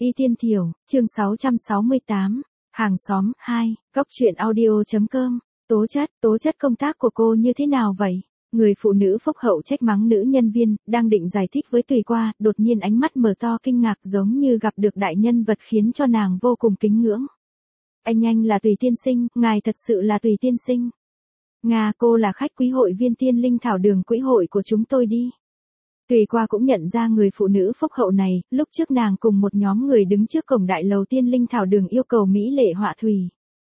Y Tiên Thiểu, chương 668, hàng xóm 2, góc truyện audio.com, tố chất công tác của cô như thế nào vậy? Người phụ nữ phúc hậu trách mắng nữ nhân viên, đang định giải thích với Tùy Qua, đột nhiên ánh mắt mở to kinh ngạc giống như gặp được đại nhân vật khiến cho nàng vô cùng kính ngưỡng. Anh là Tùy tiên sinh, ngài thật sự là Tùy tiên sinh. Nga, cô là khách quý hội viên Tiên Linh Thảo Đường quỹ hội của chúng tôi đi. Tùy Qua cũng nhận ra người phụ nữ phúc hậu này, lúc trước nàng cùng một nhóm người đứng trước cổng đại lầu Tiên Linh Thảo Đường yêu cầu mỹ lệ họa thủy.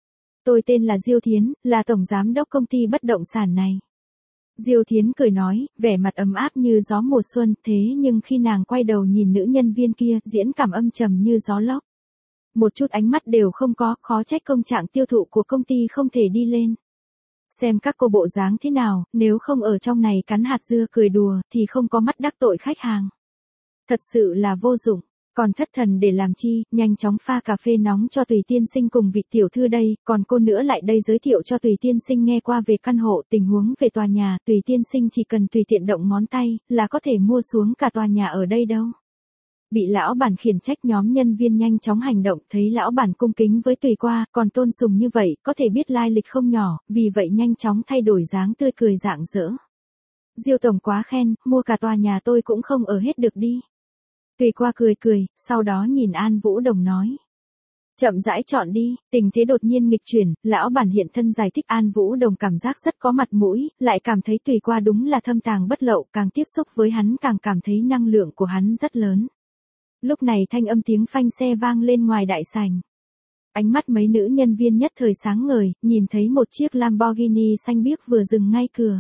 Tôi tên là Diêu Thiến, là tổng giám đốc công ty bất động sản này. Diêu Thiến cười nói, vẻ mặt ấm áp như gió mùa xuân, thế nhưng khi nàng quay đầu nhìn nữ nhân viên kia, diễn cảm âm trầm như gió lốc. Một chút ánh mắt đều không có, khó trách công trạng tiêu thụ của công ty không thể đi lên. Xem các cô bộ dáng thế nào, nếu không ở trong này cắn hạt dưa cười đùa, thì không có mắt đắc tội khách hàng. Thật sự là vô dụng, còn thất thần để làm chi, nhanh chóng pha cà phê nóng cho Tùy tiên sinh cùng vị tiểu thư đây, còn cô nữa lại đây giới thiệu cho Tùy tiên sinh nghe qua về căn hộ, tình huống về tòa nhà, Tùy tiên sinh chỉ cần tùy tiện động ngón tay, là có thể mua xuống cả tòa nhà ở đây đâu. Bị lão bản khiển trách, nhóm nhân viên nhanh chóng hành động, thấy lão bản cung kính với Tùy Qua, còn tôn sùng như vậy, có thể biết lai lịch không nhỏ, vì vậy nhanh chóng thay đổi dáng tươi cười rạng rỡ. Diêu tổng quá khen, mua cả tòa nhà tôi cũng không ở hết được đi. Tùy Qua cười, sau đó nhìn An Vũ Đồng nói. Chậm rãi chọn đi, tình thế đột nhiên nghịch chuyển, lão bản hiện thân giải thích. An Vũ Đồng cảm giác rất có mặt mũi, lại cảm thấy Tùy Qua đúng là thâm tàng bất lậu, càng tiếp xúc với hắn càng cảm thấy năng lượng của hắn rất lớn. Lúc này thanh âm tiếng phanh xe vang lên ngoài đại sảnh. Ánh mắt mấy nữ nhân viên nhất thời sáng ngời, nhìn thấy một chiếc Lamborghini xanh biếc vừa dừng ngay cửa.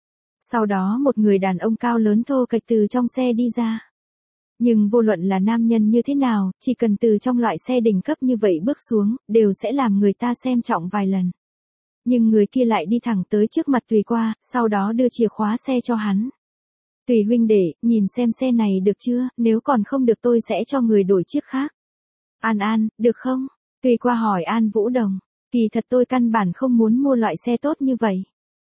Sau đó một người đàn ông cao lớn thô kệch từ trong xe đi ra. Nhưng vô luận là nam nhân như thế nào, chỉ cần từ trong loại xe đỉnh cấp như vậy bước xuống, đều sẽ làm người ta xem trọng vài lần. Nhưng người kia lại đi thẳng tới trước mặt Tùy Qua, sau đó đưa chìa khóa xe cho hắn. Tùy huynh đệ, nhìn xem xe này được chưa, nếu còn không được tôi sẽ cho người đổi chiếc khác. An, được không? Tùy Qua hỏi An Vũ Đồng, kỳ thật tôi căn bản không muốn mua loại xe tốt như vậy.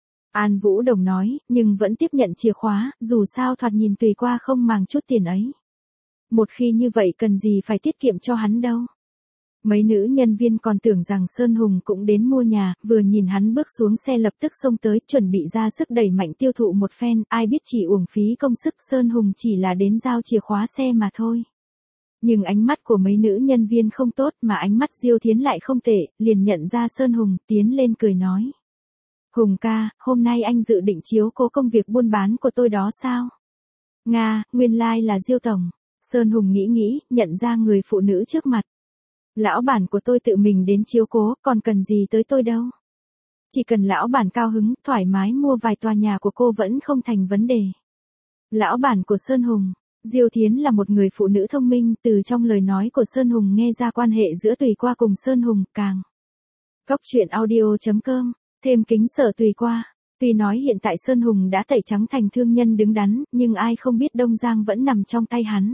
An Vũ Đồng nói, nhưng vẫn tiếp nhận chìa khóa, dù sao thoạt nhìn Tùy Qua không màng chút tiền ấy. Một khi như vậy cần gì phải tiết kiệm cho hắn đâu. Mấy nữ nhân viên còn tưởng rằng Sơn Hùng cũng đến mua nhà, vừa nhìn hắn bước xuống xe lập tức xông tới, chuẩn bị ra sức đẩy mạnh tiêu thụ một phen, ai biết chỉ uổng phí công sức, Sơn Hùng chỉ là đến giao chìa khóa xe mà thôi. Nhưng ánh mắt của mấy nữ nhân viên không tốt, mà ánh mắt Diêu Thiến lại không tệ, liền nhận ra Sơn Hùng, tiến lên cười nói. Hùng ca, hôm nay anh dự định chiếu cố công việc buôn bán của tôi đó sao? Nga, nguyên lai là Diêu tổng. Sơn Hùng nghĩ, nhận ra người phụ nữ trước mặt. Lão bản của tôi tự mình đến chiếu cố, còn cần gì tới tôi đâu. Chỉ cần lão bản cao hứng, thoải mái mua vài tòa nhà của cô vẫn không thành vấn đề. Lão bản của Sơn Hùng, Diêu Thiến là một người phụ nữ thông minh, từ trong lời nói của Sơn Hùng nghe ra quan hệ giữa Tùy Qua cùng Sơn Hùng càng. Góc truyện audio.com, thêm kính sợ Tùy Qua. Tuy nói hiện tại Sơn Hùng đã tẩy trắng thành thương nhân đứng đắn, nhưng ai không biết Đông Giang vẫn nằm trong tay hắn.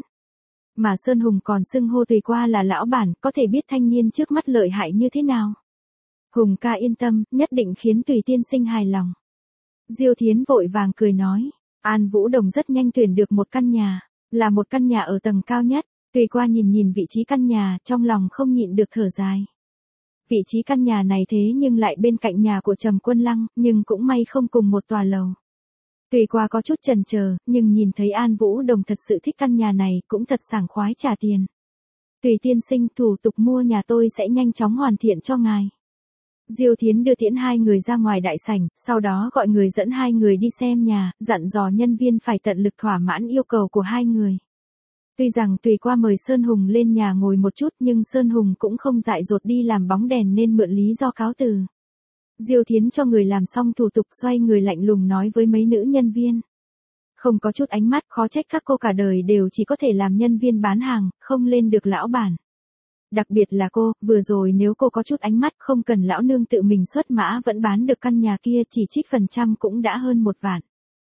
Mà Sơn Hùng còn xưng hô Tùy Qua là lão bản, có thể biết thanh niên trước mắt lợi hại như thế nào. Hùng ca yên tâm, nhất định khiến Tùy tiên sinh hài lòng. Diêu Thiến vội vàng cười nói, An Vũ Đồng rất nhanh tuyển được một căn nhà, là một căn nhà ở tầng cao nhất. Tùy Qua nhìn vị trí căn nhà, trong lòng không nhịn được thở dài. Vị trí căn nhà này thế nhưng lại bên cạnh nhà của Trầm Quân Lăng, nhưng cũng may không cùng một tòa lầu. Tùy Qua có chút chần chờ, nhưng nhìn thấy An Vũ Đồng thật sự thích căn nhà này, cũng thật sảng khoái trả tiền. Tùy tiên sinh, thủ tục mua nhà tôi sẽ nhanh chóng hoàn thiện cho ngài. Diêu Thiến đưa tiễn hai người ra ngoài đại sảnh, sau đó gọi người dẫn hai người đi xem nhà, dặn dò nhân viên phải tận lực thỏa mãn yêu cầu của hai người. Tuy rằng Tùy Qua mời Sơn Hùng lên nhà ngồi một chút, nhưng Sơn Hùng cũng không dại dột đi làm bóng đèn nên mượn lý do cáo từ. Diêu Thiến cho người làm xong thủ tục, xoay người lạnh lùng nói với mấy nữ nhân viên. Không có chút ánh mắt, khó trách các cô cả đời đều chỉ có thể làm nhân viên bán hàng, không lên được lão bản. Đặc biệt là cô, vừa rồi nếu cô có chút ánh mắt, không cần lão nương tự mình xuất mã vẫn bán được căn nhà kia, chỉ trích phần trăm cũng đã hơn 1 vạn.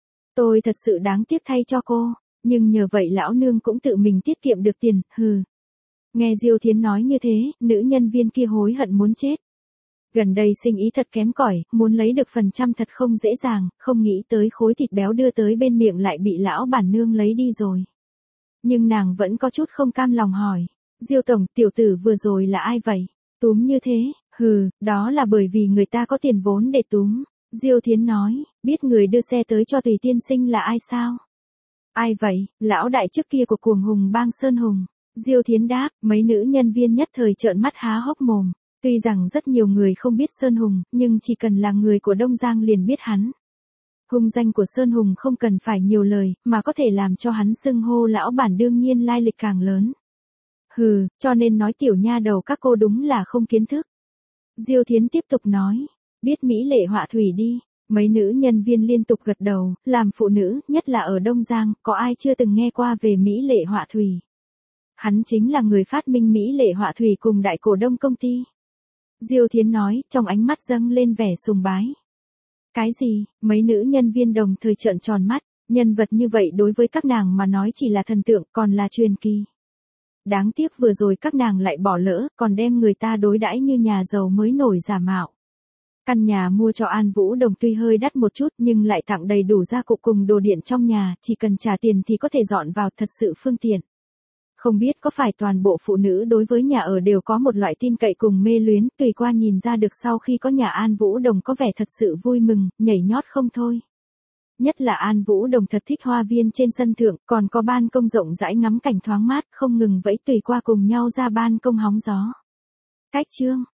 Tôi thật sự đáng tiếc thay cho cô, nhưng nhờ vậy lão nương cũng tự mình tiết kiệm được tiền, hừ. Nghe Diêu Thiến nói như thế, nữ nhân viên kia hối hận muốn chết. Gần đây sinh ý thật kém cỏi, muốn lấy được phần trăm thật không dễ dàng, không nghĩ tới khối thịt béo đưa tới bên miệng lại bị lão bản nương lấy đi rồi. Nhưng nàng vẫn có chút không cam lòng hỏi, Diêu tổng, tiểu tử vừa rồi là ai vậy? Túm như thế, đó là bởi vì người ta có tiền vốn để túm. Diêu Thiến nói, biết người đưa xe tới cho Tùy tiên sinh là ai sao? Ai vậy? Lão đại trước kia của cuồng hùng bang Sơn Hùng. Diêu Thiến đáp, mấy nữ nhân viên nhất thời trợn mắt há hốc mồm. Tuy rằng rất nhiều người không biết Sơn Hùng, nhưng chỉ cần là người của Đông Giang liền biết hắn. Hung danh của Sơn Hùng không cần phải nhiều lời, mà có thể làm cho hắn xưng hô lão bản đương nhiên lai lịch càng lớn. Cho nên nói tiểu nha đầu các cô đúng là không kiến thức. Diêu Thiến tiếp tục nói, biết mỹ lệ họa thủy đi. Mấy nữ nhân viên liên tục gật đầu, làm phụ nữ, nhất là ở Đông Giang, có ai chưa từng nghe qua về mỹ lệ họa thủy. Hắn chính là người phát minh mỹ lệ họa thủy cùng đại cổ đông công ty. Diêu Thiến nói, trong ánh mắt dâng lên vẻ sùng bái. Cái gì? Mấy nữ nhân viên đồng thời trợn tròn mắt, nhân vật như vậy đối với các nàng mà nói chỉ là thần tượng, còn là truyền kỳ. Đáng tiếc vừa rồi các nàng lại bỏ lỡ, còn đem người ta đối đãi như nhà giàu mới nổi giả mạo. Căn nhà mua cho An Vũ Đồng tuy hơi đắt một chút nhưng lại tặng đầy đủ gia cụ cùng đồ điện trong nhà, chỉ cần trả tiền thì có thể dọn vào, thật sự phương tiện. Không biết có phải toàn bộ phụ nữ đối với nhà ở đều có một loại tin cậy cùng mê luyến, tùy qua nhìn ra được sau khi có nhà An Vũ Đồng có vẻ thật sự vui mừng, nhảy nhót không thôi. Nhất là An Vũ Đồng thật thích hoa viên trên sân thượng, còn có ban công rộng rãi ngắm cảnh thoáng mát, không ngừng vẫy tùy qua cùng nhau ra ban công hóng gió. Cách chương